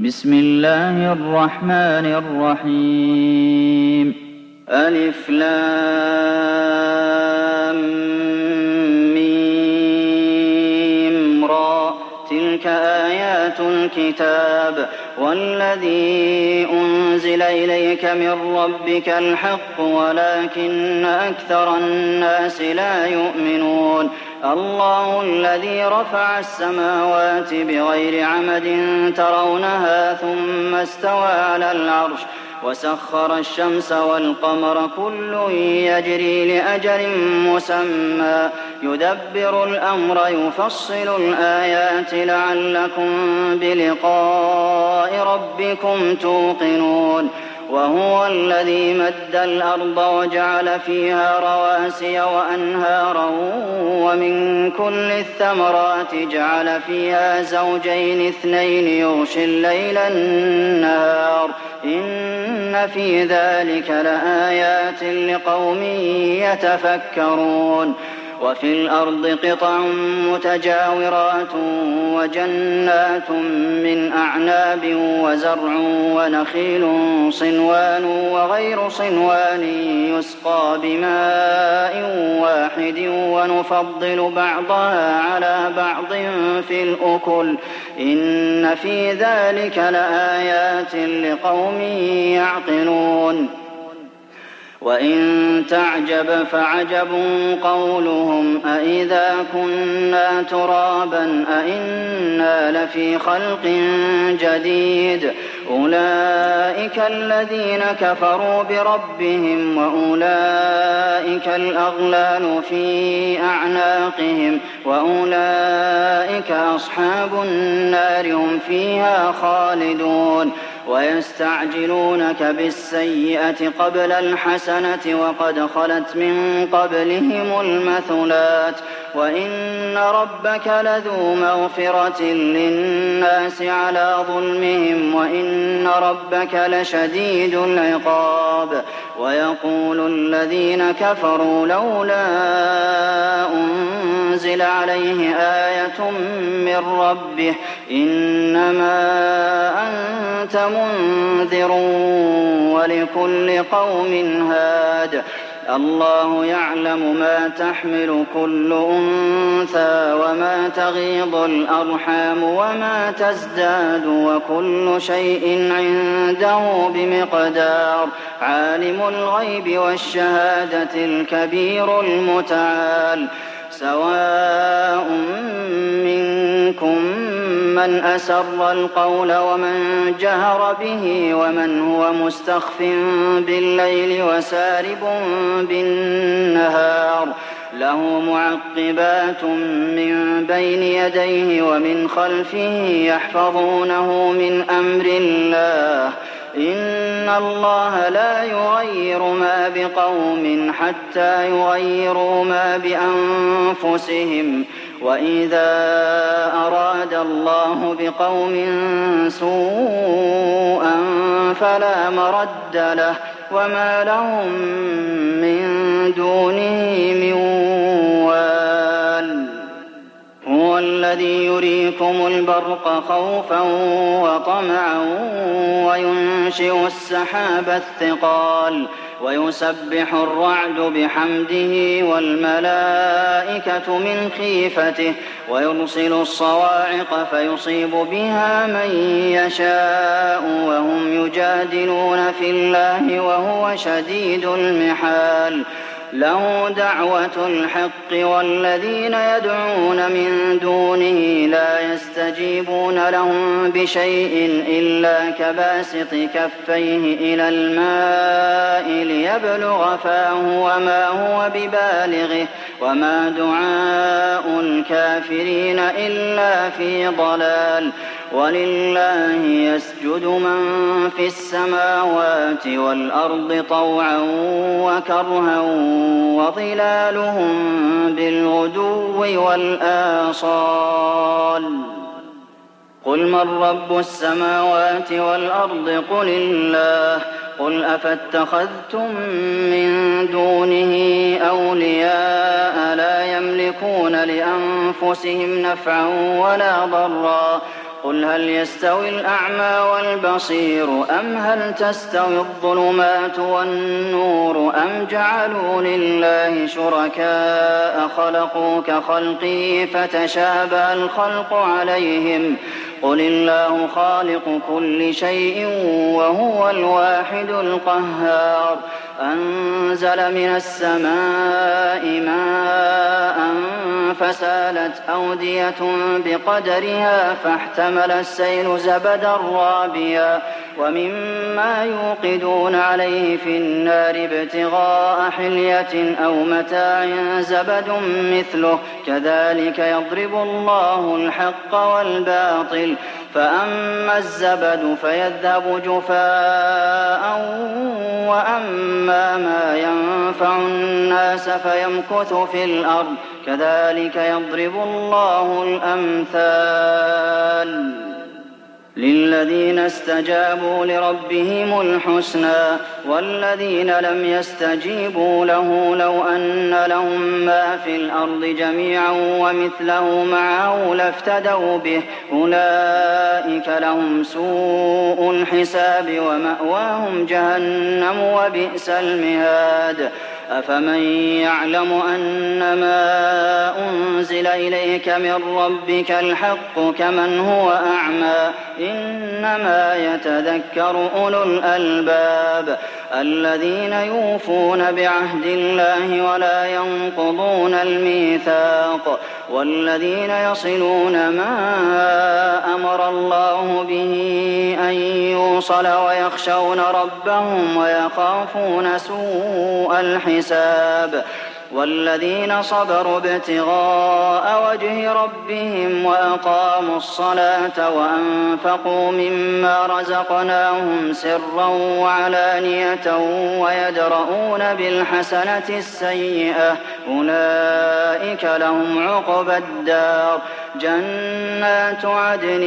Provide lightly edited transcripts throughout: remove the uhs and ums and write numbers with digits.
بسم الله الرحمن الرحيم ألف لام ميم را تلك آيات الكتاب والذي أنزل إليك من ربك الحق ولكن أكثر الناس لا يؤمنون الله الذي رفع السماوات بغير عمد ترونها ثم استوى على العرش وسخر الشمس والقمر كل يجري لأجل مسمى يدبر الأمر يفصل الآيات لعلكم بلقاء ربكم توقنون وهو الذي مد الأرض وجعل فيها رواسي وأنهارا ومن كل الثمرات جعل فيها زوجين اثنين يغشي الليل النهار إن في ذلك لآيات لقوم يتفكرون وفي الأرض قطع متجاورات وجنات من أعناب وزرع ونخيل صنوان وغير صنوان يسقى بماء واحد ونفضل بعضها على بعض في الأكل إن في ذلك لآيات لقوم يعقلون وإن تعجب فعجب قولهم أإذا كنا ترابا أإنا لفي خلق جديد أولئك الذين كفروا بربهم وأولئك الأغلال في أعناقهم وأولئك أصحاب النار هم فيها خالدون ويستعجلونك بالسيئة قبل الحسنة وقد خلت من قبلهم المثلات وإن ربك لذو مغفرة للناس على ظلمهم وإن ربك لشديد العقاب ويقول الذين كفروا لولا أنزل عليه آية من ربه إنما أنت منذر ولكل قوم هاد الله يعلم ما تحمل كل أنثى وما تغيض الأرحام وما تزداد وكل شيء عنده بمقدار عالم الغيب والشهادة الكبير المتعال سواء منكم من أسر القول ومن جهر به ومن هو مستخف بالليل وسارب بالنهار له معقبات من بين يديه ومن خلفه يحفظونه من أمر الله إن الله لا يغير ما بقوم حتى يغيروا ما بأنفسهم وإذا أراد الله بقوم سوءا فلا مرد له وما لهم من دونه من وال هو الذي يريكم البرق خوفا وطمعا وينشئ السحاب الثقال ويسبح الرعد بحمده والملائكة من خيفته ويرسل الصواعق فيصيب بها من يشاء وهم يجادلون في الله وهو شديد المحال له دعوة الحق والذين يدعون من دونه لا يستجيبون لهم بشيء إلا كباسط كفيه إلى الماء ليبلغ فاه وما هو ببالغه وما دعاء الكافرين إلا في ضلال ولله يسجد من في السماوات والأرض طوعا وكرها وظلالهم بالغدو والآصال قل من رب السماوات والأرض قل الله قل أفاتخذتم من دونه أولياء لا يملكون لأنفسهم نفعا ولا ضرا قل هل يستوي الأعمى والبصير أم هل تستوي الظلمات والنور أم جعلوا لله شركاء خلقوا كخلقه فتشابه الخلق عليهم قل الله خالق كل شيء وهو الواحد القهار أنزل من السماء ماء فسالت أودية بقدرها فاحتمل السيل زبدا رابيا ومما يوقدون عليه في النار ابتغاء حلية أو متاع زبد مثله كذلك يضرب الله الحق والباطل فأما الزبد فيذهب جفاء وأما ما ينفع الناس فيمكث في الأرض كذلك يضرب الله الأمثال للذين استجابوا لربهم الحسنى والذين لم يستجيبوا له لو أن لهم ما في الأرض جميعا ومثله معه لافتدوا به أولئك لهم سوء الحساب ومأواهم جهنم وبئس المهاد أفمن يعلم أنما أنزل إليك من ربك الحق كمن هو أعمى إنما يتذكر أولو الألباب الذين يوفون بعهد الله ولا ينقضون الميثاق والذين يصلون ما أمر الله به أن يوصل ويخشون ربهم ويخافون سوء الحساب والذين صبروا ابتغاء وجه ربهم وأقاموا الصلاة وأنفقوا مما رزقناهم سرا وعلانية ويدرؤون بالحسنة السيئة أولئك لهم عقبى الدار جنات عدن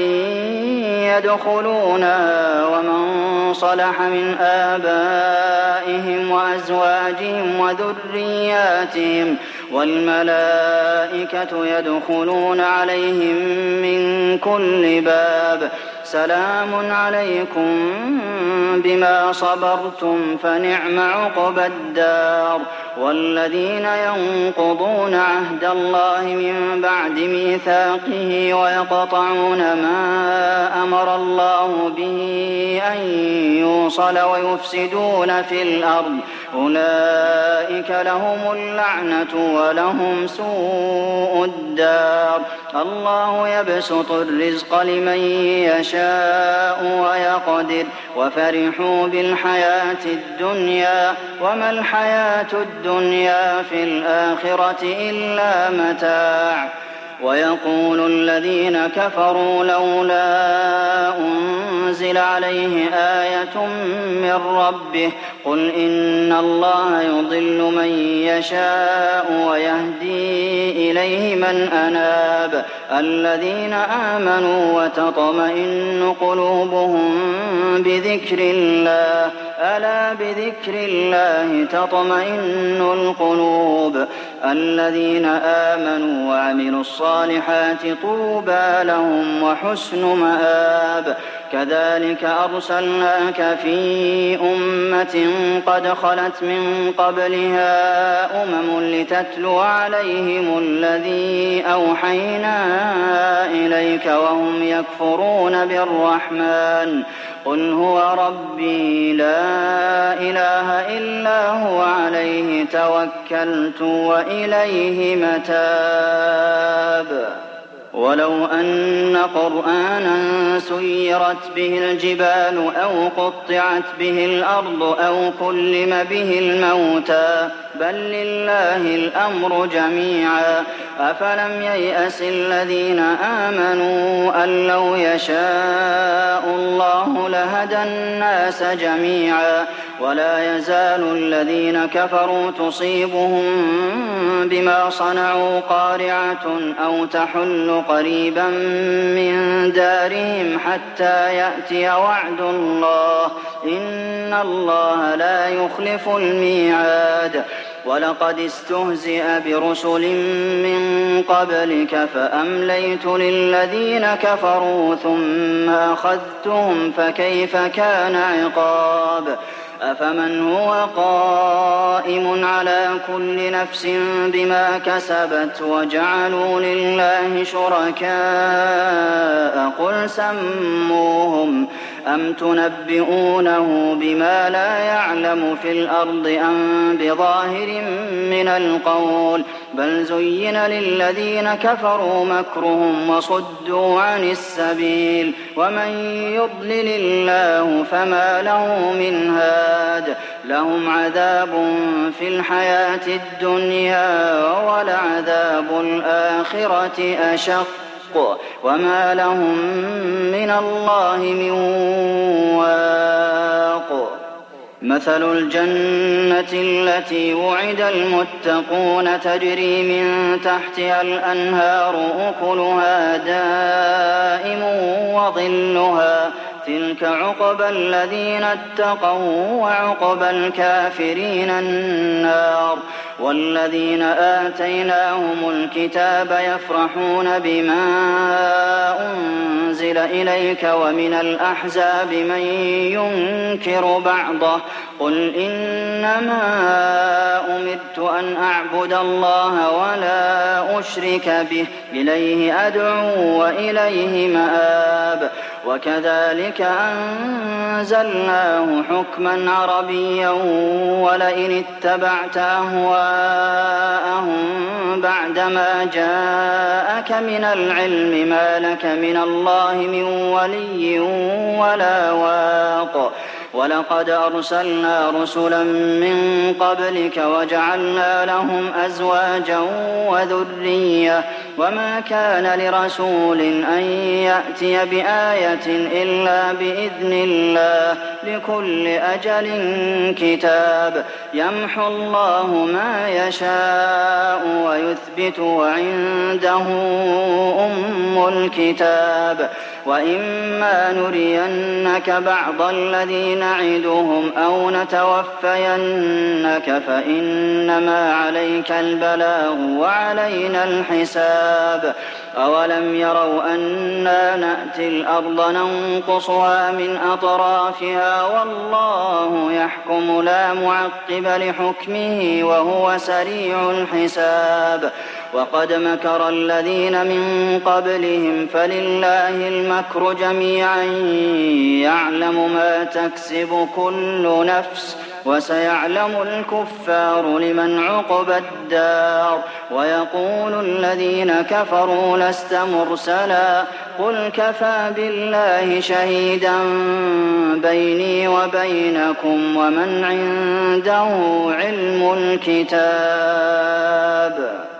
يدخلونها ومن صلح من آبائهم وأزواجهم وذرياتهم والملائكة يدخلون عليهم من كل باب سلام عليكم بما صبرتم فنعم عقبى الدار والذين ينقضون عهد الله من بعد ميثاقه ويقطعون ما أمر الله به أن يوصل ويفسدون في الأرض أولئك لهم اللعنة ولهم سوء الدار الله يبسط الرزق لمن يشاء ويقدر وفرحوا بالحياة الدنيا وما الحياة الدنيا في الآخرة إلا متاع ويقول الذين كفروا لولا أنزل عليه آية من ربه قل إن الله يضل من يشاء ويهدي إليه من أناب الذين آمنوا وتطمئن قلوبهم بذكر الله ألا بذكر الله تطمئن القلوب الذين آمنوا وعملوا الصالحات طوبى لهم وحسن مآب كذلك أرسلناك في أمة قد خلت من قبلها لتتلو عليهم الذي أوحينا إليك وهم يكفرون بالرحمن قل هو ربي لا إله إلا هو عليه توكلت وإليه متاب ولو أن قرآنا سيرت به الجبال أو قطعت به الأرض أو كلم به الموتى بل لله الأمر جميعا أفلم ييأس الذين آمنوا أن لو يشاء الله لهدى الناس جميعا ولا يزال الذين كفروا تصيبهم بما صنعوا قارعة أو تحل قريبا من دارهم حتى يأتي وعد الله إن الله لا يخلف الميعاد ولقد استهزئ برسل من قبلك فأمليت للذين كفروا ثم أخذتهم فكيف كان عقاب أفمن هو قائم على كل نفس بما كسبت وجعلوا لله شركاء قل سموهم أم تنبئونه بما لا يعلم في الأرض أم بظاهر من القول بل زين للذين كفروا مكرهم وصدوا عن السبيل ومن يضلل الله فما له من هاد لهم عذاب في الحياة الدنيا ولعذاب الآخرة أشق وما لهم من الله من واق مثل الجنة التي وعد المتقون تجري من تحتها الأنهار أكلها دائم وظلها تلك عقبى الذين اتقوا وعقبى الكافرين النار والذين آتيناهم الكتاب يفرحون بما أنزل إليك ومن الأحزاب من ينكر بعضه قل إنما أمرت أن أعبد الله ولا أشرك به إليه أدعو وإليه مآب وكذلك أنزلناه حكما عربيا ولئن اتبعت أهواءهم بعدما جاءك من العلم ما لك من الله من ولي ولا واق ولقد أرسلنا رسلا من قبلك وجعلنا لهم أزواجا وذرية وما كان لرسول أن يأتي بآية إلا بإذن الله لكل أجل كتاب يمحو الله ما يشاء ويثبت وعنده أم الكتاب وإما نرينك بعض الذي نعدهم أو نتوفينك فإنما عليك البلاغ وعلينا الحساب أولم يروا أنا نأتي الأرض ننقصها من أطرافها والله يحكم لا معقب لحكمه وهو سريع الحساب وقد مكر الذين من قبلهم فلله المكر جميعا يعلم ما تكسب كل نفس وسيعلم الكفار لمن عقبى الدار ويقول الذين كفروا لست مرسلا قل كفى بالله شهيدا بيني وبينكم ومن عنده علم الكتاب